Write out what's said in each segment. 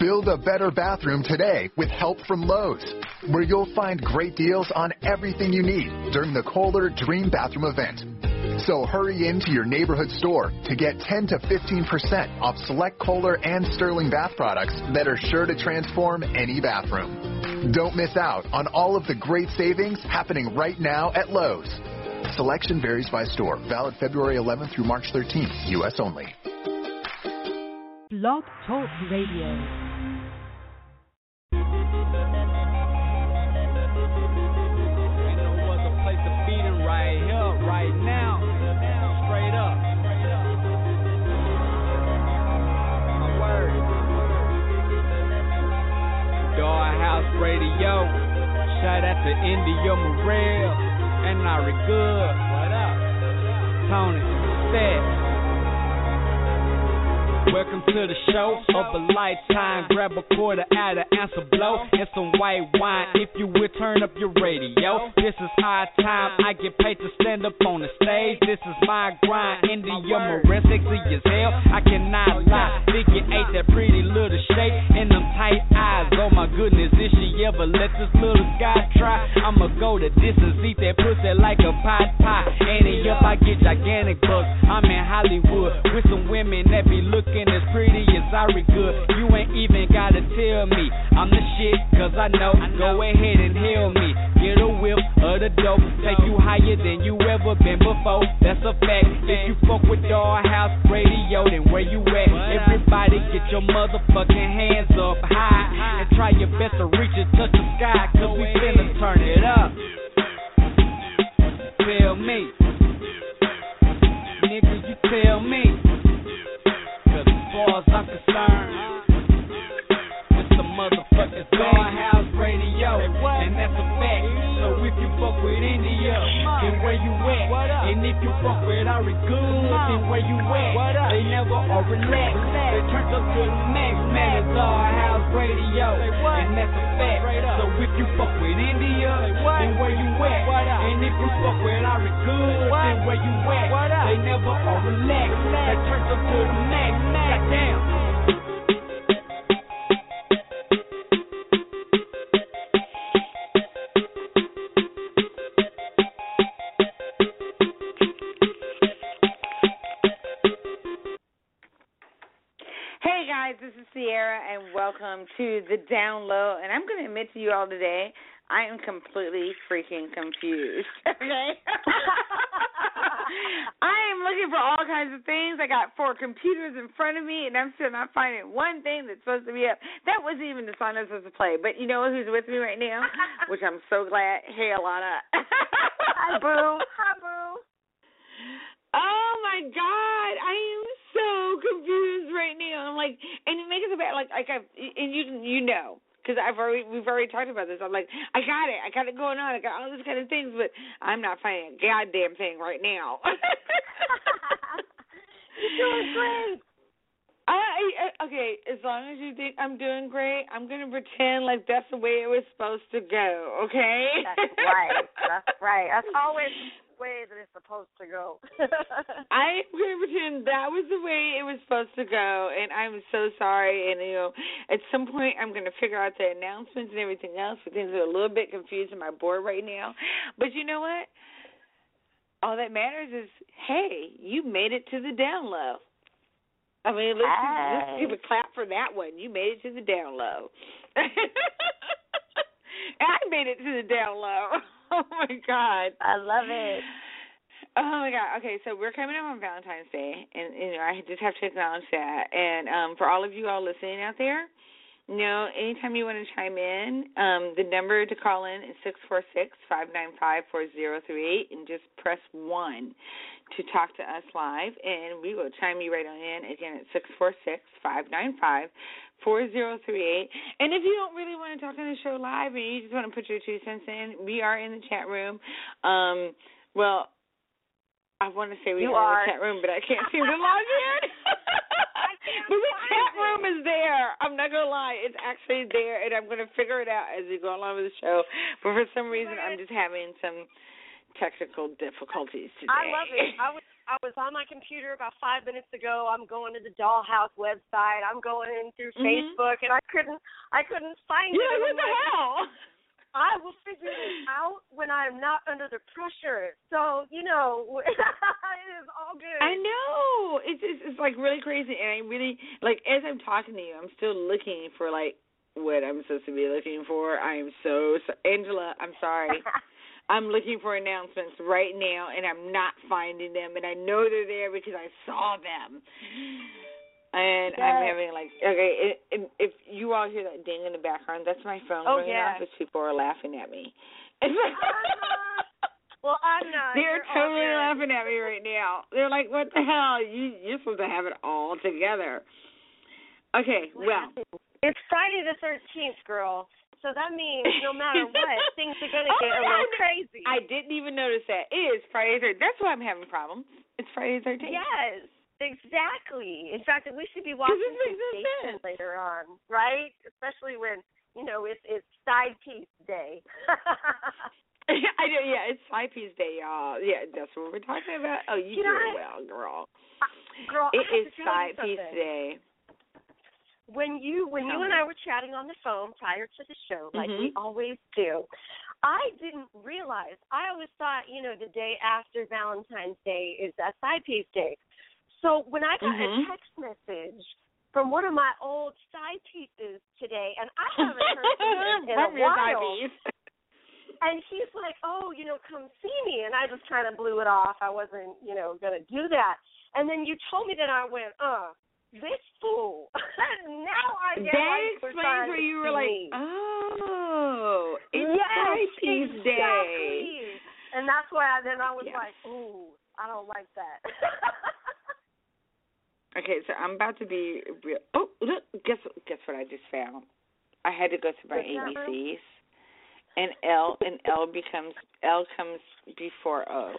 Build a better bathroom today with help from Lowe's, where you'll find great deals on everything you need during the Kohler Dream Bathroom event. So hurry into your neighborhood store to get 10 to 15% off select Kohler and Sterling bath products that are sure to transform any bathroom. Don't miss out on all of the great savings happening right now at Lowe's. Selection varies by store. Valid February 11th through March 13th. U.S. only. Blog Talk Radio. Radio, shout out to India Morel and Nari Good. What up? Tony, Seth. Welcome to the show of a lifetime. Grab a quarter out of answer blow and some white wine. If you will, turn up your radio. This is our time. I get paid to stand up on the stage. This is my grind. India Morel, sexy as hell. I cannot lie. Figure eight, that pretty little shape and them tight eyes. Oh my goodness, if she ever let this little guy try, I'ma go the distance, eat that pussy like a pot pie. Annie up, I get gigantic bucks. I'm in Hollywood with some women that be looking as pretty as Ari Good. You ain't even gotta tell me I'm the shit, cause I know. Go ahead and hail me. Get a whip of the dope. Take you higher than you ever been before. That's a fact. If you fuck with Dollhouse Radio, then where you at? Everybody get your motherfucking hands up high and try your best to reach and touch the sky, cause we finna turn it up. Tell me, nigga, you tell me. Cause as far as I'm concerned, it's the motherfucking Dollhouse Radio, and that's a fact. So if you fuck with India, then where you at? And if you fuck with Ari Good, then where you at? They never are relaxed. They turned up to the max, man. It's Dollhouse Radio, and that's a fact. So if you fuck with India, then where you at? And if you fuck with Ari Good, then where you at? They never are relaxed. They turned up to the max. Goddamn. Hey guys, this is Sierra, and welcome to The Down Low. And I'm going to admit to you all today, I am completely freaking confused. Okay? I am looking for all kinds of things. I got 4 computers in front of me, and I'm still not finding one thing that's supposed to be up. That wasn't even the song I was supposed to play. But you know who's with me right now? Which I'm so glad. Hey, Alana. Hi, Boo. Hi, Boo. Oh my God, I am so confused right now. I'm like, and it makes it bad. Like and you know, because we've already talked about this. I'm like, I got it going on. I got all these kind of things, but I'm not finding a goddamn thing right now. You're doing great. Okay, as long as you think I'm doing great, I'm going to pretend like that's the way it was supposed to go, okay? That's right. That's right. That's always the way that it's supposed to go. I'm going to pretend that was the way it was supposed to go, and I'm so sorry. And, you know, at some point I'm going to figure out the announcements and everything else, but things are a little bit confused on my board right now. But you know what? All that matters is, hey, you made it to the down low. I mean, let's give a clap for that one. You made it to the down low. I made it to the down low. Oh, my God. I love it. Oh, my God. Okay, so we're coming up on Valentine's Day, and, you know, I just have to acknowledge that. And for all of you all listening out there, you know, anytime you want to chime in, the number to call in is 646-595-4038, and just press 1 to talk to us live, and we will chime you right on in, again, at 646-595-4038. And if you don't really want to talk on the show live and you just want to put your 2 cents in, we are in the chat room. Well, I want to say we are in the chat room, but I can't seem to log in. But the chat room is there. I'm not going to lie. It's actually there, and I'm going to figure it out as we go along with the show. But for some reason, I'm just having some technical difficulties today. I love it. I was on my computer about 5 minutes ago. I'm going to the Dollhouse website. I'm going in through Facebook, and I couldn't find it. What the hell? I will figure it out when I'm not under the pressure. So, it is all good. I know. It's like really crazy, and I really, like, as I'm talking to you, I'm still looking for, like, what I'm supposed to be looking for. I am so Angela, I'm sorry. I'm looking for announcements right now, and I'm not finding them, and I know they're there because I saw them. And I'm having, like, okay, if you all hear that ding in the background, that's my phone ringing off because people are laughing at me. Well, I'm not. They're totally laughing at me right now. They're like, what the hell? You're supposed to have it all together. Okay, well. It's Friday the 13th, girl. So that means no matter what, things are going to get a little crazy. I didn't even notice that. It is Friday the 13th. That's why I'm having problems. It's Friday the 13th. Yes, exactly. In fact, we should be watching Temptation later on, right? Especially when, it's Side Piece Day. I know, yeah, it's Side Piece Day, y'all. Yeah, that's what we're talking about. Oh, you do it well, girl. Girl, it is Side Piece Day. When you and I were chatting on the phone prior to the show, like we always do, I didn't realize. I always thought, the day after Valentine's Day is that Side Piece Day. So when I got a text message from one of my old side pieces today, and I haven't heard from him in a while, and he's like, oh, come see me, and I just kind of blew it off. I wasn't, going to do that. And then you told me that, I went, this fool. Now I get that explains where you were like, oh, it's Side Piece Day. And that's why I was like, ooh, I don't like that. Okay, so I'm about to be real. Oh, look, guess what I just found? I had to go to my ABCs, and L comes before O.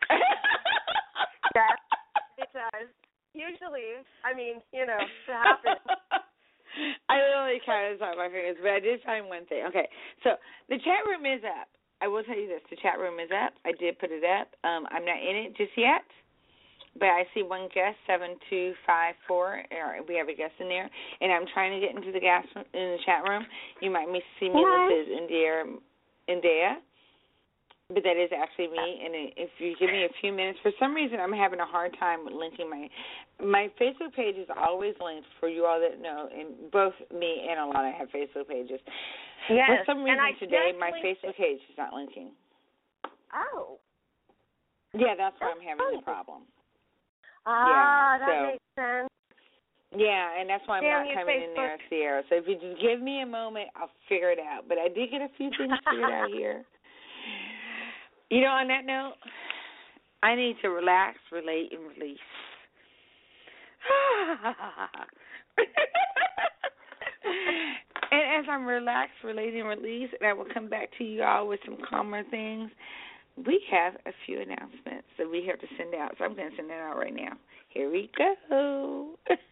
Yes, it does. Usually, it happens. I literally counted on my fingers, but I did find one thing. Okay, so the chat room is up. I will tell you this. The chat room is up. I did put it up. I'm not in it just yet, but I see one guest, 7254. We have a guest in there, and I'm trying to get into the chat room. You might see me listed as India. But that is actually me, and if you give me a few minutes, for some reason I'm having a hard time with linking my Facebook page is always linked for you all that know, and both me and Alana have Facebook pages. Yes, for some reason today my Facebook page is not linking. Oh. Yeah, that's why I'm having the problem. That makes sense. Yeah, and that's why I'm not coming in there, Sierra. So if you just give me a moment, I'll figure it out. But I did get a few things figured out here. On that note, I need to relax, relate, and release. And as I'm relaxed, relating, and release, and I will come back to you all with some calmer things, we have a few announcements that we have to send out. So I'm going to send that out right now. Here we go.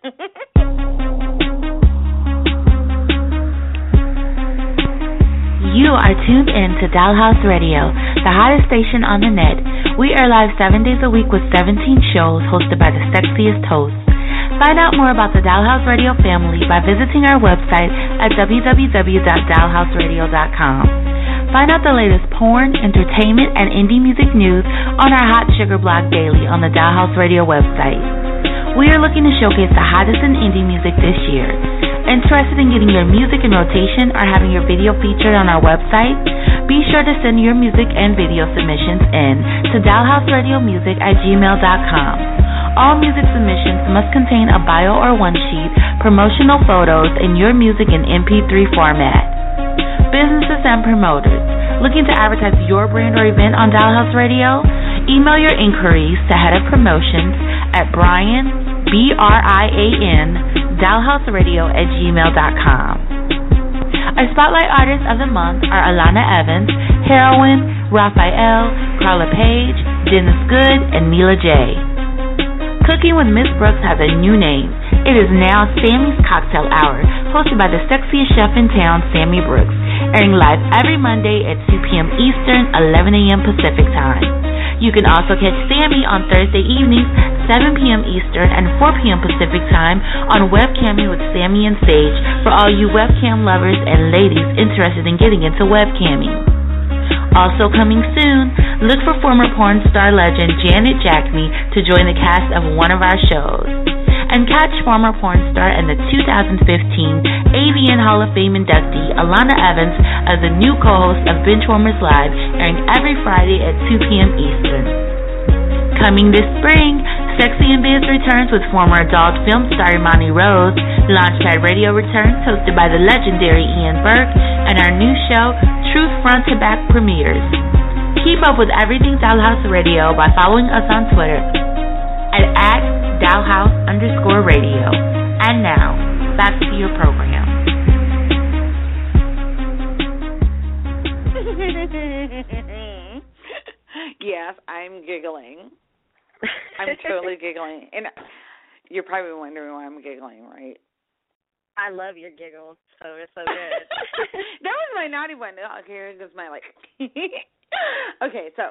You are tuned in to Dollhouse Radio, the hottest station on the net. We are live 7 days a week with 17 shows hosted by the sexiest hosts. Find out more about the Dollhouse Radio family by visiting our website at www.dollhouseradio.com. Find out the latest porn, entertainment, and indie music news on our Hot Sugar blog daily on the Dollhouse Radio website. We are looking to showcase the hottest in indie music this year. Interested in getting your music in rotation or having your video featured on our website? Be sure to send your music and video submissions in to dollhouseradiomusic@gmail.com. All music submissions must contain a bio or one-sheet, promotional photos, and your music in MP3 format. Businesses and promoters looking to advertise your brand or event on Dollhouse Radio? Email your inquiries to Head of Promotions at Brian, BRIAN, dollhouseradio@gmail.com. Our spotlight artists of the month are Alana Evans, Heroin, Raphael, Carla Page, Dennis Good, and Neela J. Cooking with Miss Brooks has a new name. It is now Sammy's Cocktail Hour, hosted by the sexiest chef in town, Sammy Brooks, airing live every Monday at 2 p.m. Eastern, 11 a.m. Pacific Time. You can also catch Sammy on Thursday evenings, 7 p.m. Eastern and 4 p.m. Pacific Time on Webcamming with Sammy and Sage for all you webcam lovers and ladies interested in getting into webcamming. Also coming soon, look for former porn star legend Janet Jackme to join the cast of one of our shows. And catch former porn star and the 2015 AVN Hall of Fame inductee Alana Evans as the new co-host of Benchwarmers Live, airing every Friday at 2 p.m. Eastern. Coming this spring, Sexy and Biz returns with former adult film star Imani Rose, Launchpad Radio returns hosted by the legendary Ian Burke, and our new show, Truth Front to Back, premieres. Keep up with everything Dollhouse Radio by following us on Twitter at Dollhouse_radio. And now, back to your program. Yes, I'm giggling. I'm totally giggling. And you're probably wondering why I'm giggling, right? I love your giggles. It's so good. That was my naughty one. Oh, here goes my like. Okay, so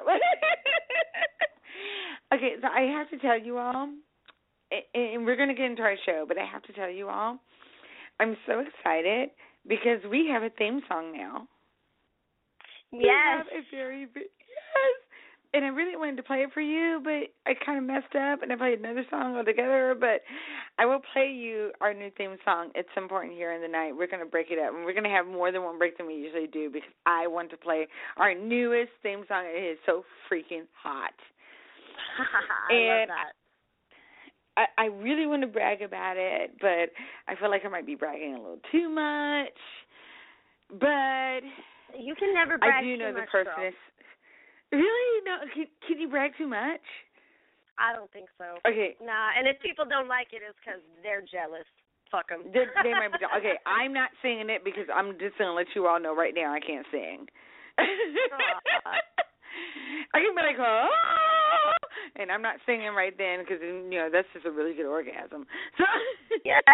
I have to tell you all, and we're going to get into our show, but I have to tell you all, I'm so excited because we have a theme song now. Yes. We have a yes. And I really wanted to play it for you, but I kind of messed up, and I played another song altogether. But I will play you our new theme song at some point here in the night. We're going to break it up, and we're going to have more than one break than we usually do because I want to play our newest theme song. It is so freaking hot. I love that. I really want to brag about it, but I feel like I might be bragging a little too much. But you can never brag I do know too the much, person girl. is. Really? No. Can you brag too much? I don't think so. Okay. Nah, and if people don't like it, it's because they're jealous. Fuck them. They might be. Okay, I'm not singing it because I'm just going to let you all know right now I can't sing. I can be like, oh, and I'm not singing right then because, that's just a really good orgasm. So yes.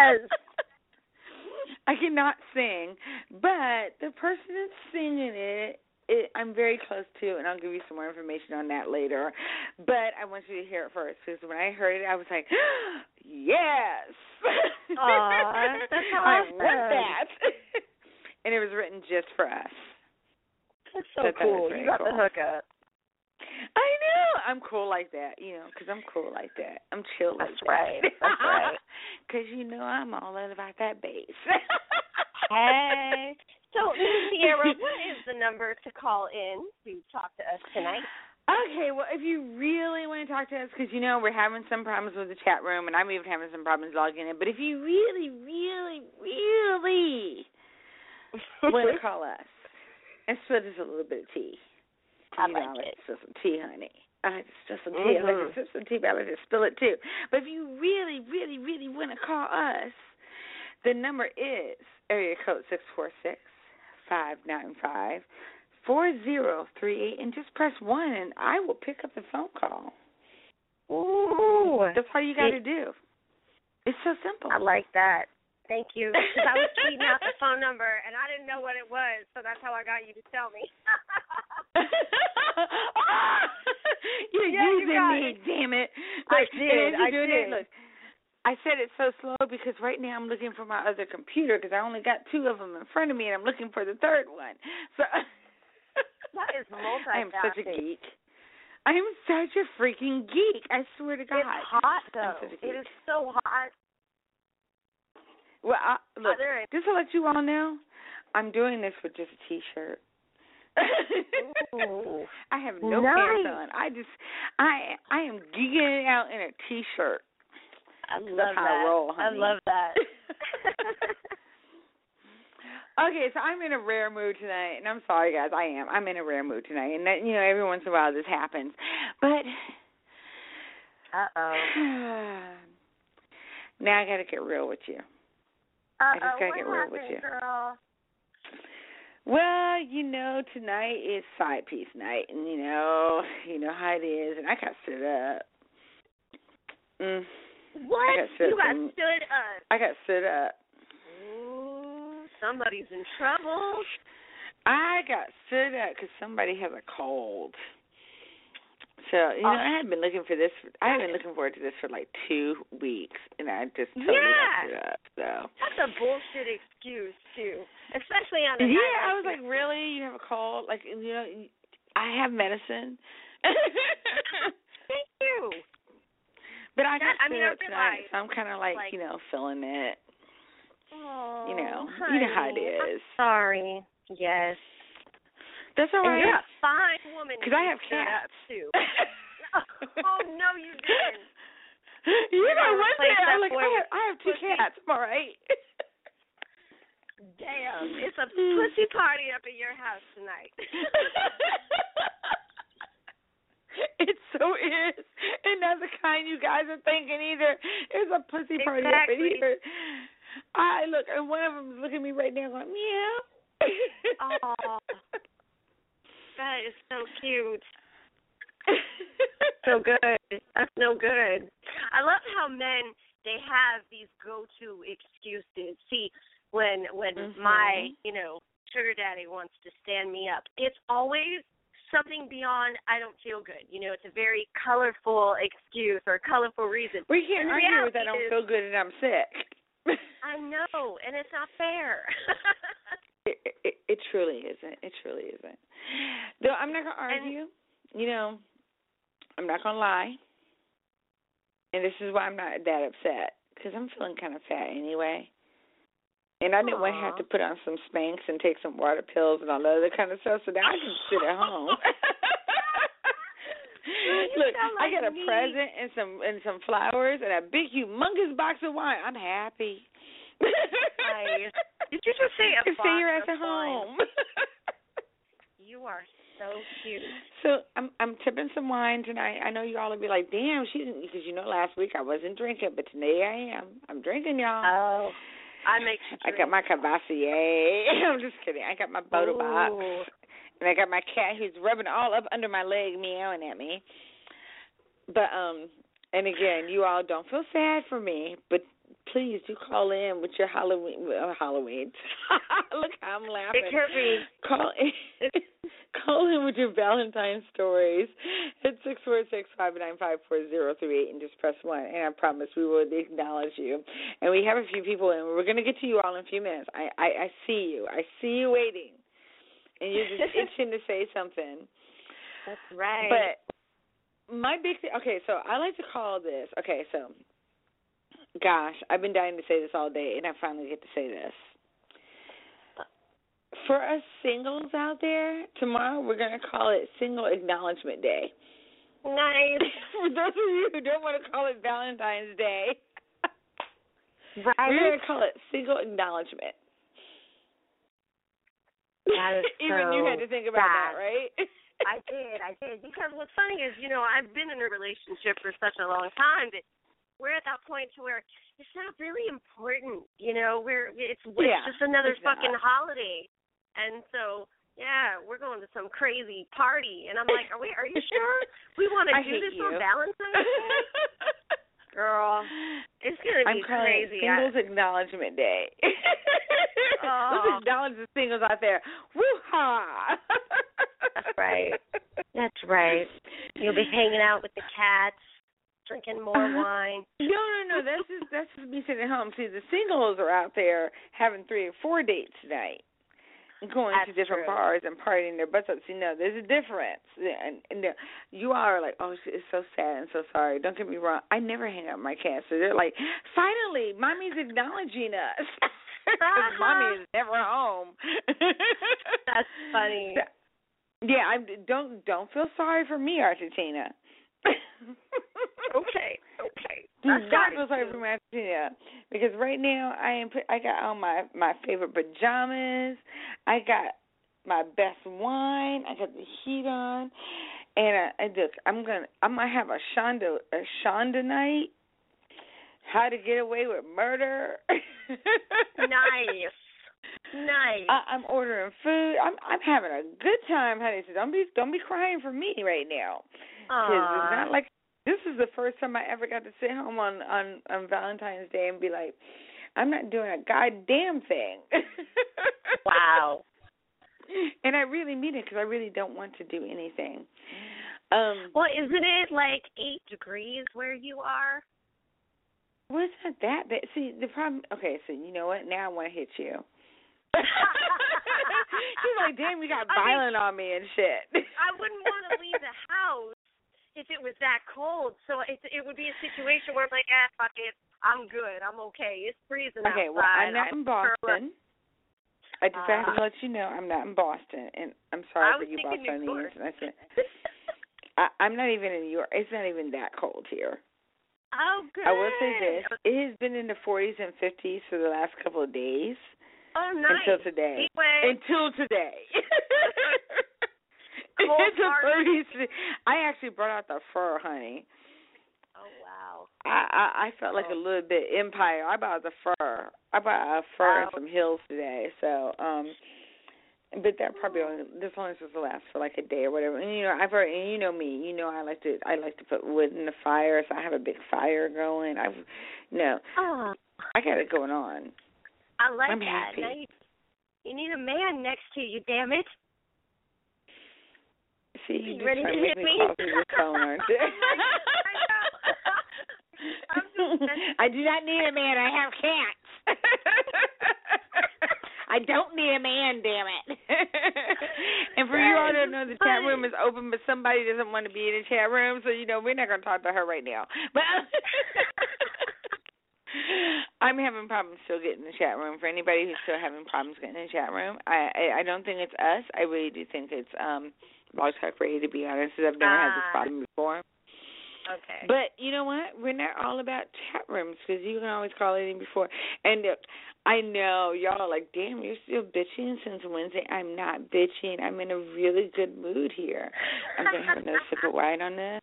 I cannot sing, but the person that's singing it, I'm very close to, and I'll give you some more information on that later. But I want you to hear it first, because when I heard it, I was like, yes! Aww, that's awesome. I want that. And it was written just for us. That's so cool. You got the hookup. I know. I'm cool like that, because I'm cool like that. I'm chill like that. Right. That's right. Because, I'm all about that bass. Hey. So, Sierra, what is the number to call in to talk to us tonight? Okay, well, if you really want to talk to us, because, we're having some problems with the chat room, and I'm even having some problems logging in, but if you really, really, really want to call us and spill just a little bit of tea. I like it. Spill some tea, honey. I like to spill some tea. I like to sip some tea, but I like to spill it, too. But if you really, really, really want to call us, the number is area code 646-595-4038, and just press 1, and I will pick up the phone call. Ooh. That's all you got to do. It's so simple. I like that. Thank you. Because I was tweeting out the phone number, and I didn't know what it was, so that's how I got you to tell me. You're using me, damn it. Look, I did. Look, I said it so slow because right now I'm looking for my other computer because I only got 2 of them in front of me, and I'm looking for the third one. So that is multitasking. I am such a geek. I am such a freaking geek. I swear to God. It's hot, though. It is so hot. Well, look, just to let you all know, I'm doing this with just a T-shirt. I have no pants on. I am geeking out in a T-shirt. I love That's how that. I roll, honey. I love that. Okay, so I'm in a rare mood tonight, and I'm sorry, guys, I am. I'm in a rare mood tonight, and that, every once in a while this happens. But now I got to get real with you. I just got to get real with you. Girl? Well, tonight is side piece night, and you know how it is, and I got stood up. What? You got stood up? I got stood up. Ooh, somebody's in trouble. I got stood up because somebody has a cold. So, I had been looking for this. I have been looking forward to this for like 2 weeks, and I just totally messed it up. So that's a bullshit excuse too, especially on a night. Yeah, I was like, really? You have a cold? Like, I have medicine. Thank you. But I got sick tonight, so I'm kind of like, feeling it. Oh, honey, you know how it is. I'm sorry. Yes. That's all right. And you're a fine woman. Because I have cats too. Oh no, you didn't. I went there. I'm like, I have 2 cats. I'm all right. Damn, it's a pussy party up at your house tonight. It so is, and not the kind you guys are thinking either. It's a pussy party up in here. I look, and one of them is looking at me right now, going meow. Oh, that is so cute. So good. That's no good. I love how men, they have these go-to excuses. See, when my sugar daddy wants to stand me up, it's always something beyond I don't feel good. It's a very colorful excuse or colorful reason. We can't argue with I don't feel good and I'm sick. I know, and it's not fair. It truly isn't. It truly isn't. Though I'm not going to argue. I'm not going to lie. And this is why I'm not that upset, because I'm feeling kind of fat anyway. And I didn't want to have to put on some Spanx and take some water pills and all that other kind of stuff, so now I can sit at home. Look, I got a present and some flowers and a big, humongous box of wine. I'm happy. Nice. Did you just say a box stay your ass of at home? You are so cute. So I'm tipping some wine tonight. I know you all will be like, damn, she didn't, because last week I wasn't drinking, but today I am. I'm drinking, y'all. Oh. I make you drink. I got my Cavassier. I'm just kidding. I got my Boda box. And I got my cat who's rubbing all up under my leg, meowing at me. But, and again, you all don't feel sad for me, but please do call in with your Halloween. Look how I'm laughing. It could be. Call in with your Valentine stories at 646-595-4038 and just press 1. And I promise we will acknowledge you. And we have a few people in. We're going to get to you all in a few minutes. I see you. I see you waiting. And you're just itching to say something. That's right. But my big thing, okay, so I like to call this, okay, so, gosh, I've been dying to say this all day, and I finally get to say this. For us singles out there, tomorrow we're going to call it Single Acknowledgement Day. Nice. For those of you who don't want to call it Valentine's Day, right. we're going to call it Single Acknowledgement. That is Even you had to think about that, right? I did. Because what's funny is, I've been in a relationship for such a long time that we're at that point to where it's not really important, it's just another fucking holiday. And so, we're going to some crazy party. And I'm like, are you sure we want to do this on Valentine's Day? Girl, it's going to be crazy. I'm calling it Singles Acknowledgement Day. Let's acknowledge the singles out there. Woo-ha! That's right. You'll be hanging out with the cats, drinking more wine. No. That's just me sitting at home. See, the singles are out there having 3 or 4 dates tonight, going to different bars and partying their butts up. See, no, there's a difference. And you all are like, oh, it's so sad and so sorry. Don't get me wrong. I never hang out with my cats. So they're like, finally, Mommy's acknowledging us. Because Mommy is never home. That's funny. Yeah, don't feel sorry for me, Argentina. Okay. Do not feel sorry for me, Argentina, because right now I got on my favorite pajamas. I got my best wine. I got the heat on, and look, I'm gonna have a Shonda night. How to Get Away with Murder. Nice. I'm ordering food. I'm having a good time, honey. So don't be crying for me right now. Because it's not like this is the first time I ever got to sit home on Valentine's Day and be like, I'm not doing a goddamn thing. Wow. And I really mean it, because I really don't want to do anything. Well, isn't it like 8 degrees where you are? Well, it's not that bad. See, the problem. Okay, so you know what? Now I want to hit you. She's like, damn, you got violent on me and shit. I wouldn't want to leave the house if it was that cold. So it would be a situation where I'm like, fuck it. I'm good. I'm okay. It's freezing outside. Okay, well, I'm not in Boston. I just have to let you know I'm not in Boston, and I'm sorry for you Bostonians. I'm not even in New York. It's not even that cold here. Oh, good. I will say this. It has been in the 40s and 50s for the last couple of days. Oh, nice. Until today. Until today. Cold it's the 30s. I actually brought out the fur, honey. Oh, wow. I felt like a little bit Empire. I bought the fur. I bought a fur and some heels today. So, but that probably this only supposed to last for like a day or whatever. And and you know me. You know I like to put wood in the fire. So I have a big fire going. I got it going on. I like I'm that. happy. Now you need a man next to you, damn it. See, you just ready trying to to hit make me? me call through your phone, aren't you? I do not need a man. I have cats. I don't need a man, damn it. And for you all to know, the chat room is open, but somebody doesn't want to be in the chat room, so, we're not going to talk to her right now. But I'm having problems still getting in the chat room. For anybody who's still having problems getting in the chat room, I don't think it's us. I really do think it's Blog Talk Radio, to be honest, because I've never had this problem before. Okay. But you know what? We're not all about chat rooms, because you can always call it in before. And I know y'all are like, damn, you're still bitching since Wednesday. I'm not bitching. I'm in a really good mood here. I'm going to have another sip of wine on this.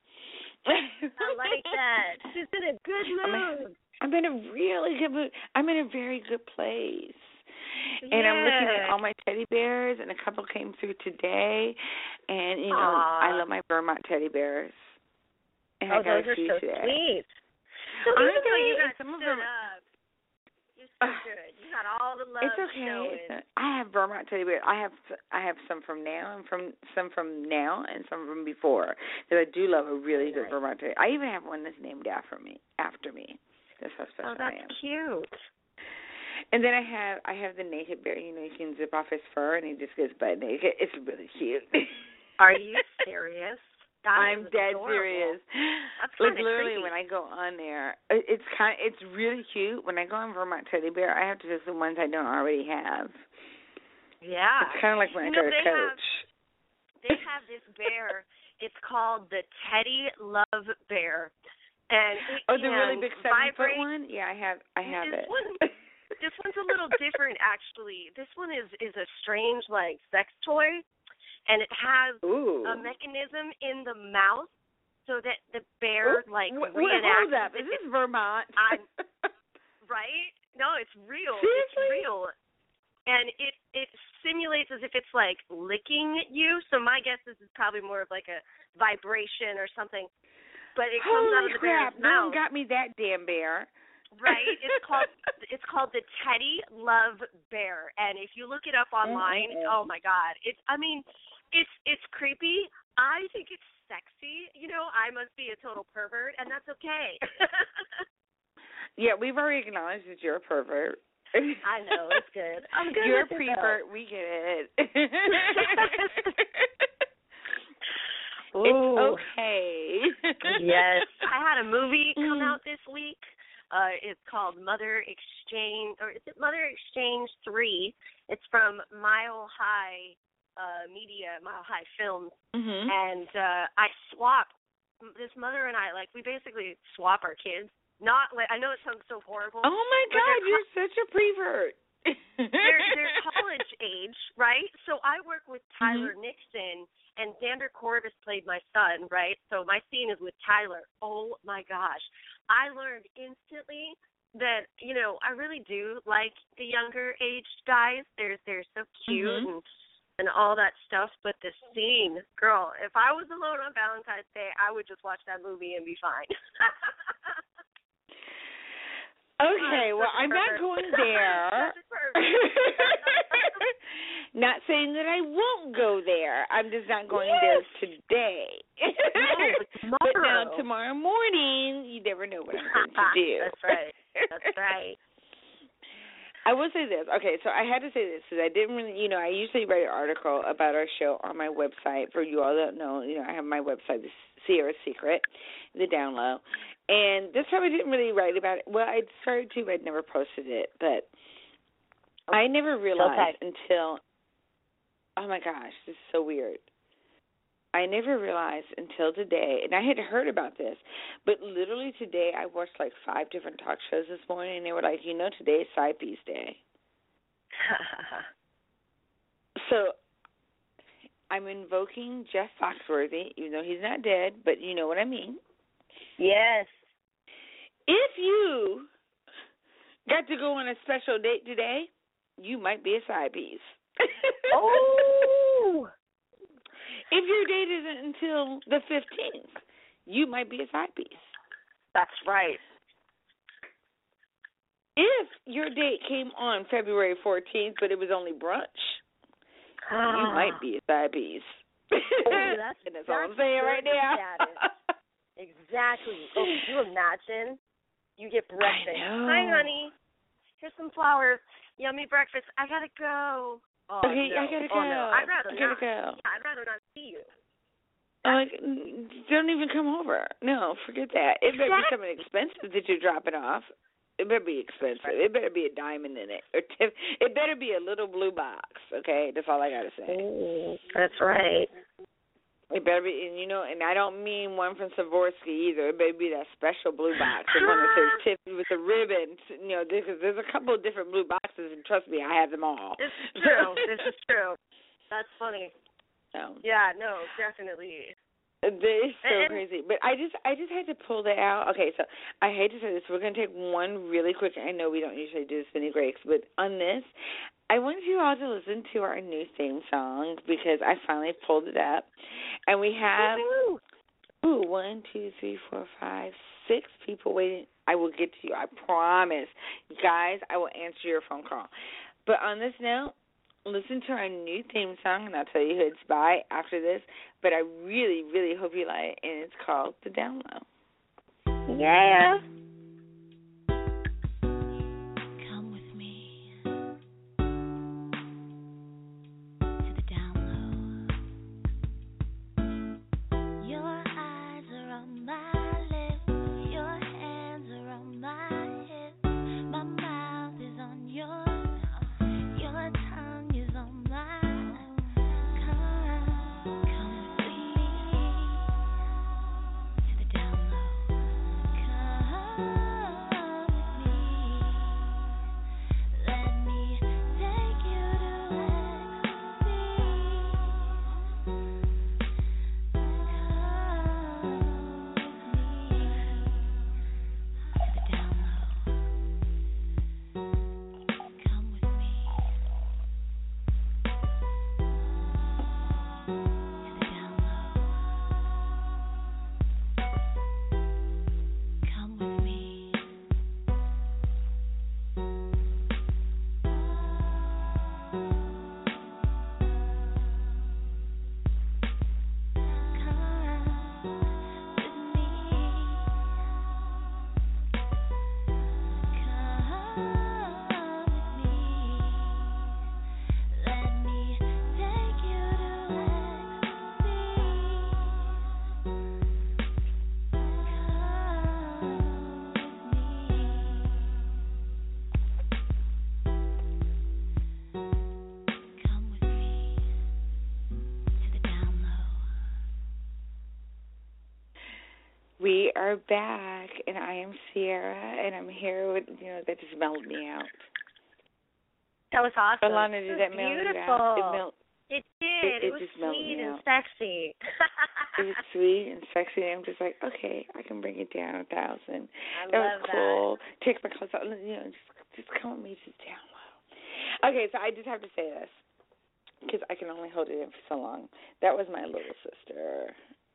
I like that. She's in a good mood. I'm in a really good mood. I'm in a very good place. And I'm looking at all my teddy bears, and a couple came through today. And, I love my Vermont teddy bears. And I got those are so today. sweet. So even though you got stood up, you're so good. You got all the love. It's okay. I have Vermont teddy bears. I have some from now and some from some from before. Because I do love a really good Vermont teddy. I even have one that's named after me. That's how special I am. Oh, that's cute. And then I have the naked bear. You can zip off his fur and he just gets butt naked. It's really cute. Are you serious? I'm dead adorable. Serious. That's like literally creepy. when I go on there, it's really cute. When I go on Vermont Teddy Bear, I have to do the ones I don't already have. Yeah. It's kind of like when I go to Coach. They have this bear. It's called the Teddy Love Bear. And it the really big 7-foot one? Yeah, I have it. This one's a little different, actually. This one is a strange, sex toy. And it has a mechanism in the mouth so that the bear, reenacts. Hold up. Is this Vermont? Right? No, it's real. Seriously? It's real. And it simulates as if it's, licking you. So my guess is it's probably more of, a vibration or something. But it comes out of the bear's mouth. No one got me that damn bear. Right? It's called the Teddy Love Bear. And if you look it up online, oh my God. It's creepy. I think it's sexy. I must be a total pervert, and that's okay. Yeah, we've already acknowledged that you're a pervert. I know, it's good. I'm good. You're a prevert. We get it. It's okay. Yes. I had a movie come out this week. It's called Mother Exchange, or is it Mother Exchange 3? It's from Mile High Media, Mile High Films. Mm-hmm. And I swap, this mother and I, we basically swap our kids. Not, I know it sounds so horrible. Oh, my God, you're such a prevert. They're college age, right? So I work with Tyler Nixon, and Xander Corvus played my son, right? So my scene is with Tyler. Oh, my gosh. I learned instantly that, I really do like the younger aged guys. They're so cute and all that stuff. But the scene, girl, if I was alone on Valentine's Day, I would just watch that movie and be fine. Okay, well, I'm not going there. Not saying that I won't go there. I'm just not going there today. tomorrow morning, you never know what I'm going to do. That's right. That's right. I will say this. Okay, so I had to say this because I didn't really, I usually write an article about our show on my website. For you all that know, I have my website, the Sierra Secret, the Down Low. And this time I didn't really write about it. Well, I started to, but I'd never posted it. But I never realized until, oh my gosh, this is so weird. I never realized until today, and I had heard about this, but literally today I watched like 5 different talk shows this morning, and they were like, today is Side Piece Day. So I'm invoking Jeff Foxworthy, even though he's not dead, but you know what I mean. Yes. If you got to go on a special date today, you might be a side piece. Oh! If your date isn't until the 15th, you might be a side piece. That's right. If your date came on February 14th, but it was only brunch, you might be a side piece. Oh, that's all I'm saying right now. Exactly. Oh, could you imagine? You get breakfast. Hi, honey. Here's some flowers. Yummy breakfast. I gotta go. Oh, okay, no. I gotta go. No. I'd rather not. Go. Yeah, I'd rather not see you. Don't even come over. No, forget that. It better be something expensive that you're dropping off. It better be expensive. It better be a diamond in it. It better be a little blue box, okay? That's all I got to say. That's right. It better be, and I don't mean one from Swarovski either. It better be that special blue box, the one that says Tiffany with the ribbon. Because there's a couple of different blue boxes, and trust me, I have them all. This is true. This is true. That's funny. No. Yeah, no, definitely. It's so crazy. But I just had to pull that out. Okay, so I hate to say this. We're going to take one really quick. I know we don't usually do spinning breaks, but on this, I want you all to listen to our new theme song because I finally pulled it up. And we have 1, 2, 3, 4, 5, 6 people waiting. I will get to you. I promise. Guys, I will answer your phone call. But on this note, listen to our new theme song, and I'll tell you who it's by after this. But I really, really hope you like it, and it's called The Down Low. Yeah. Come with me to the down low. Your eyes are on my lips, your hands are on my hips, my mouth is on yours, your tongue is on mine. We are back, and I am Sierra, and I'm here with, that just mellowed me out. That was awesome. Alana, did that melt you out? It did. It was sweet and sexy. It was sweet and sexy, and I'm just like, okay, I can bring it down 1,000. That was cool. Take my clothes off, just come with me to down low. Okay, so I just have to say this, because I can only hold it in for so long. That was my little sister.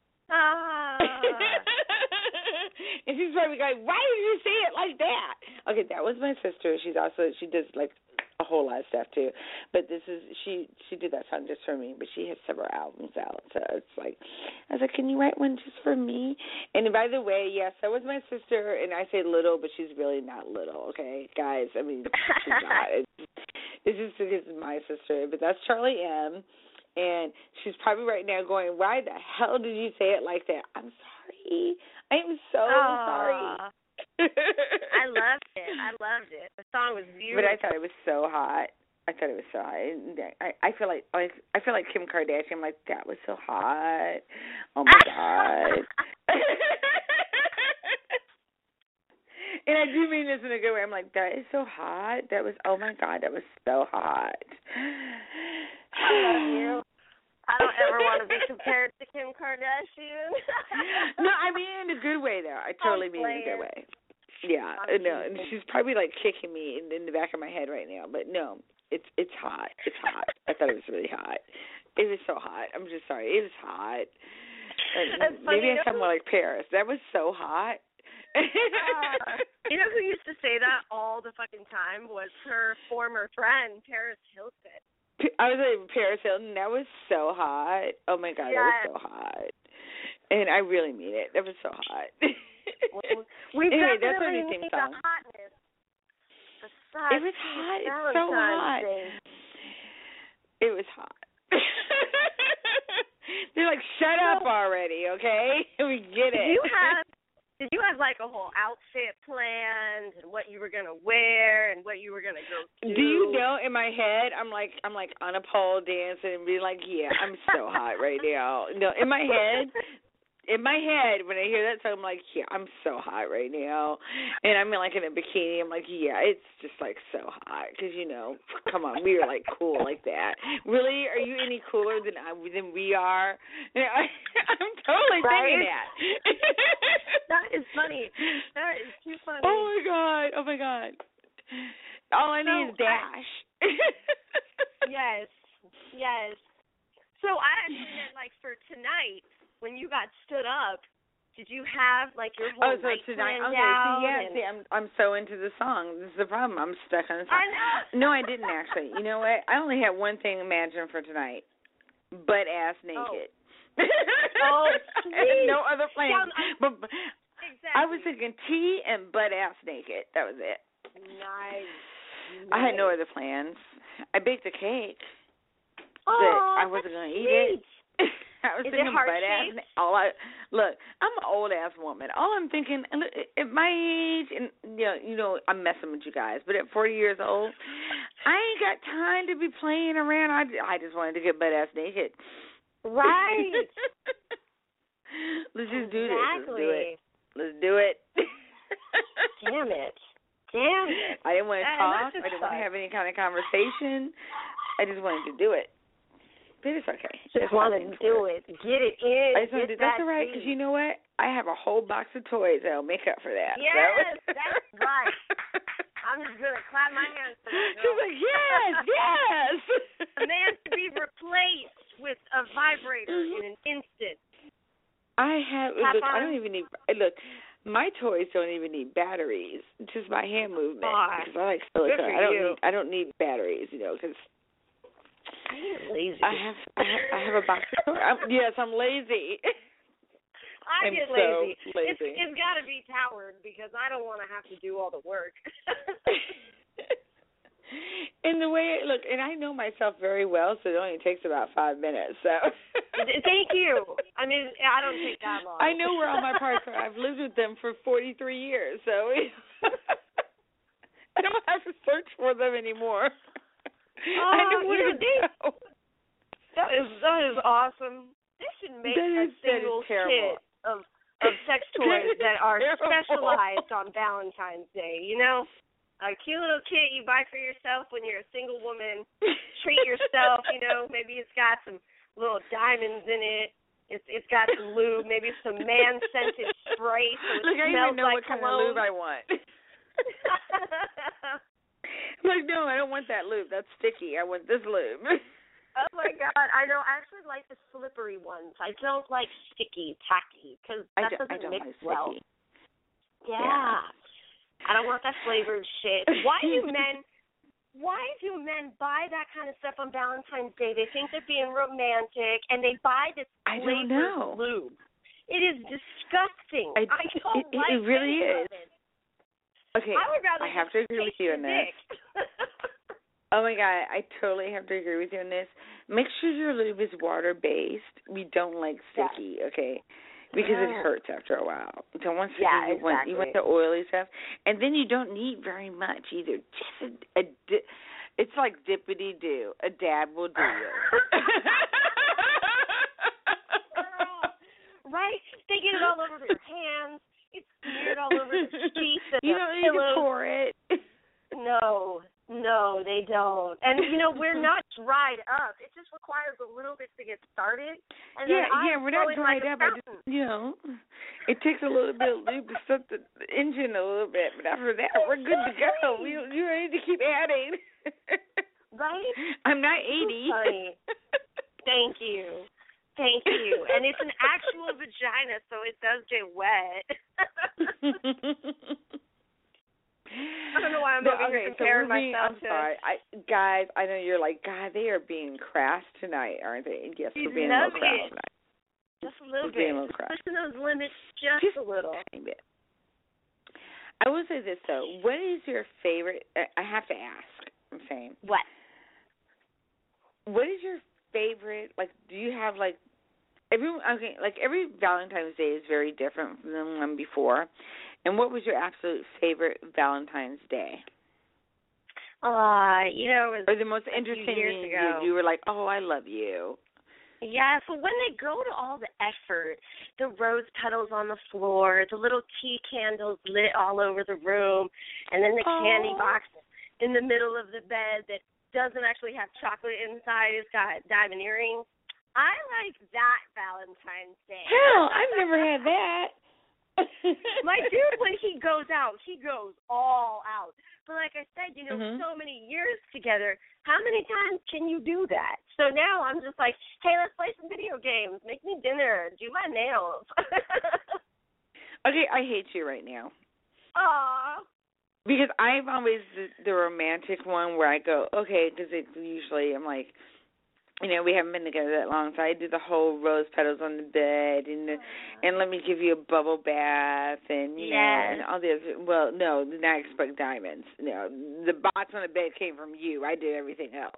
And she's probably going, why did you say it like that? Okay, that was my sister. She does like a whole lot of stuff too. But this is she did that song just for me. But she has several albums out, so it's like I was like, can you write one just for me? And by the way, yes, that was my sister, and I say little, but she's really not little. Okay, guys, I mean she's not. It's just because it's my sister, but that's Charlie M. And she's probably right now going, why the hell did you say it like that? I'm sorry. I am so sorry. I loved it. The song was beautiful. But I thought it was so hot. I feel like Kim Kardashian. I'm like, that was so hot. Oh my God. And I do mean this in a good way. I'm like, that is so hot. That was, oh my God, that was so hot. I love you. I don't ever want to be compared to Kim Kardashian. No, I mean in a good way, though. I totally mean in a good way. Yeah, no, and she's probably like kicking me in the back of my head right now. But no, it's hot. It's hot. I thought it was really hot. It was so hot. I'm just sorry. It was hot. Maybe I sound more like Paris. That was so hot. You know who used to say that all the fucking time was her former friend, Paris Hilton. I was like, Paris Hilton, that was so hot. Oh, my God, That was so hot. And I really mean it. That was so hot. We anyway, that's our new theme song. It was hot. It's so hot. It was hot. They're like, shut up already, okay? We get it. Did you have like a whole outfit planned and what you were gonna wear and what you were gonna go do? Do you know in my head I'm like on a pole dancing and being like, yeah, I'm so hot right now. No, in my head when I hear that song, I'm like, yeah, I'm so hot right now. And I'm like in a bikini. I'm like, yeah, it's just like so hot because come on, we are like cool like that. Really, are you any cooler than we are? I'm totally thinking that. That is funny. That is too funny. Oh my God. All I need is Dash. Yes. So I actually meant like for tonight when you got stood up. Did you have like your whole night tonight? planned Okay, out? see, I'm so into the song. This is the problem. I'm stuck on the song. I know. No, I didn't actually. You know what? I only had one thing imagined for tonight: butt ass naked. Oh, sweet. No other plans. But exactly. I was thinking tea and butt ass naked. That was it. Nice. I had no other plans. I baked a cake. Oh, but I wasn't going to eat it. I was thinking butt ass. Look, I'm an old ass woman. All I'm thinking at my age, and I'm messing with you guys, but at 40 years old, I ain't got time to be playing around. I just wanted to get butt ass naked. Right. Let's just do this. Let's do it. Damn it. I didn't want to talk. I didn't want to have any kind of conversation. I just wanted to do it. But it's okay. Just wanted to do it. Get it in. I just wanted to do it. That's all right, because you know what? I have a whole box of toys that'll make up for that. Yes, that's right. I'm just going to clap my hands for that. She's like, yes. A man to be replaced with a vibrator in an instant. I don't even need, my toys don't even need batteries. It's just my hand movement. Because I like silicone. I don't need batteries, because I get lazy. I have a box of toys. Yes, I'm lazy. I get lazy. It's got to be towered because I don't want to have to do all the work. In the way and I know myself very well, so it only takes about 5 minutes. So thank you. I mean, I don't take that long. I know where all my parts are. I've lived with them for 43 years, so I don't have to search for them anymore. I know where to go. That is awesome. They should make a single kit of sex toys that are specialized on Valentine's Day, A cute little kit you buy for yourself when you're a single woman. Treat yourself, maybe it's got some little diamonds in it. It's got some lube, maybe some man-scented spray so it smells like what kind of lube I want. I'm like, no, I don't want that lube. That's sticky. I want this lube. Oh, my God. I know. I actually like the slippery ones. I don't like sticky, tacky, because that doesn't mix well. Yeah. I don't want that flavored shit. Why do men why do men buy that kind of stuff on Valentine's Day? They think they're being romantic, and they buy this flavored lube. It is disgusting. I don't like it. It really is. Okay, I would rather have to agree with you on this. Oh my God, I totally have to agree with you on this. Make sure your lube is water-based. We don't like sticky, okay? Because it hurts after a while. You don't want sticky. Exactly. You want the oily stuff. And then you don't need very much either. Just it's like dippity-doo. A dab will do you. Right? They get it all over your hands. It's smeared all over the sheets and you don't need to pour it. No, they don't. And, we're not dried up. It just requires a little bit to get started. And we're not dried up. It takes a little bit of lube to set the engine a little bit. But after that, we're good to go. You need to keep adding. Right? I'm not 80. Funny. Thank you. And it's an actual vagina, so it does get wet. I don't know why I'm comparing myself to. I'm sorry. Guys, I know you're like, God, they are being crass tonight, aren't they? And yes, we're being a little crass tonight. Just a little bit. Pushing those limits just a little. A bit. I will say this, though. What is your favorite? I have to ask. I'm saying. What? What is your favorite? Like, do you have every Valentine's Day is very different from the one before. And what was your absolute favorite Valentine's Day? It was or the most interesting years ago. You were like, oh, I love you. Yeah, so when they go to all the effort, the rose petals on the floor, the little tea candles lit all over the room, and then the candy box in the middle of the bed that doesn't actually have chocolate inside, it's got diamond earrings. I like that Valentine's Day. Hell, I've never had that. My dude, when he goes out, he goes all out. But like I said, so many years together, how many times can you do that? So now I'm just like, hey, let's play some video games. Make me dinner. Do my nails. Okay, I hate you right now. Aw. Because I'm always the romantic one where I go, okay, because usually I'm like, we haven't been together that long, so I do the whole rose petals on the bed, and let me give you a bubble bath, and and all this. Well, no, then I expect diamonds. No, the box on the bed came from you. I did everything else.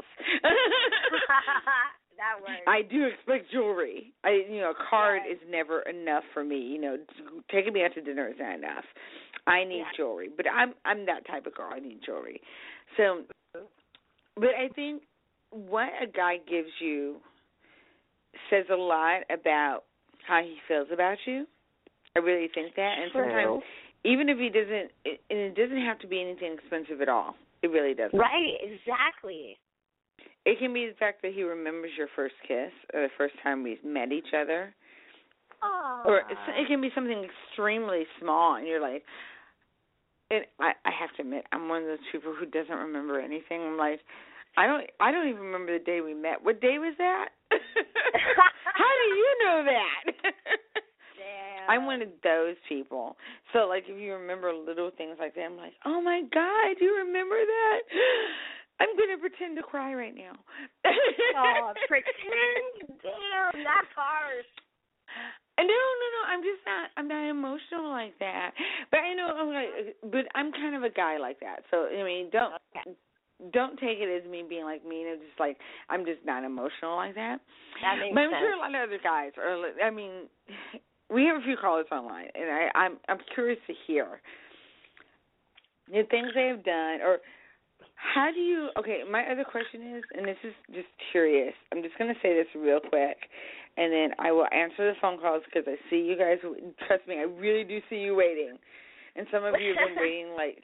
That works. I do expect jewelry. A card is never enough for me. Taking me out to dinner is not enough. I need jewelry, but I'm that type of girl. I need jewelry. So, but I think what a guy gives you says a lot about how he feels about you. I really think that. And sometimes, even if he doesn't, it doesn't have to be anything expensive at all. It really doesn't. Right, exactly. It can be the fact that he remembers your first kiss or the first time we met each other. Aww. Or it can be something extremely small, and you're like, and I have to admit, I'm one of those people who doesn't remember anything. I'm like, I don't even remember the day we met. What day was that? How do you know that? Damn. I'm one of those people. So, like, if you remember little things like that, I'm like, oh, my God, do you remember that? I'm going to pretend to cry right now. Oh, pretend? Damn, that's harsh. No, I'm not emotional like that. But I know, but I'm kind of a guy like that. So, I mean, don't take it as me being like mean. It's just like I'm just not emotional like that. That makes sense. But I'm sure a lot of other guys are. I mean, we have a few callers online, and I'm curious to hear the things they have done, or how do you. Okay, my other question is, and this is just curious. I'm just going to say this real quick, and then I will answer the phone calls because I see you guys. Trust me, I really do see you waiting, and some of you have been waiting like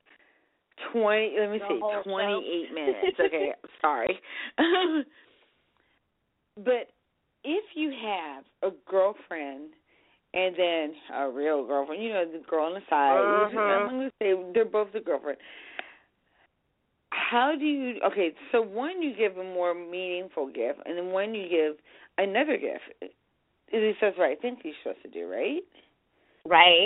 28 minutes. Okay, sorry. But if you have a girlfriend and then a real girlfriend, the girl on the side, I'm going to say they're both the girlfriend. How do you, so one you give a more meaningful gift, and then one you give another gift. At least that's what I think you're supposed to do, right? Right.